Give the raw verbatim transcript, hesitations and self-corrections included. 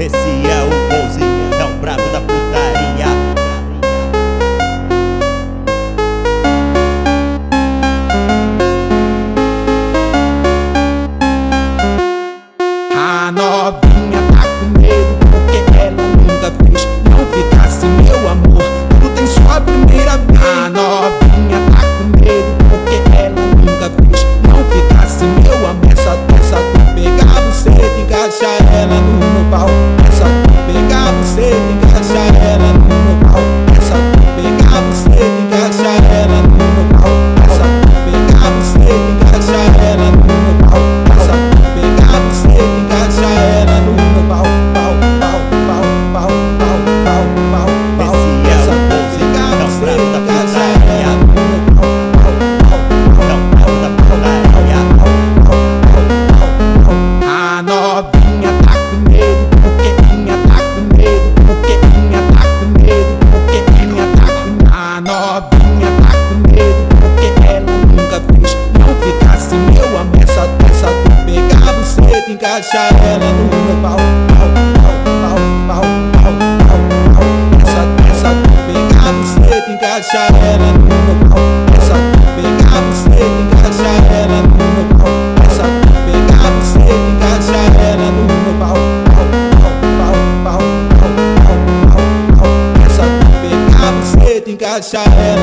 Esse é o bonzinho, é o brabo da putaria. A novinha tá com medo porque ela nunca fez. Não ficasse meu amor, tudo tem sua primeira vez. A novinha tá com medo porque ela nunca fez. Não ficasse meu amor, essa essa tu pegar você e encaixar ela no meu pau. Essa tu pegar você e encaixar ela no meu pau. Essa tu pegar você e encaixar ela no meu pau. Essa tu pegar você e encaixar ela no meu pau. Essa tu pegar você e encaixar ela no meu pau. Pau, pau, pau, pau, pau, pau, pau, pau. Essa tu pegar você e encaixar ela no meu pau. Pau, pau, pau, pau, pau, pau, pau, pau. A novinha tá com medo porque minha tá com medo porque minha tá com medo porque minha tá com medo. A novinha tá com medo porque ela nunca fez. Não ficasse meu amor, essa essa tu pegar você e encaixar ela no meu pau. Pau, pau, pau, pau, pau, pau, pau. Essa essa tu pegar você e encaixar ela no meu pau. Essa tu pegar você e encaixar ela no meu pau. Essa tu pegar você e encaixar ela no meu pau. Pau, pau, pau, pau, pau, pau, pau, pau. Essa tu pegar você e encaixar ela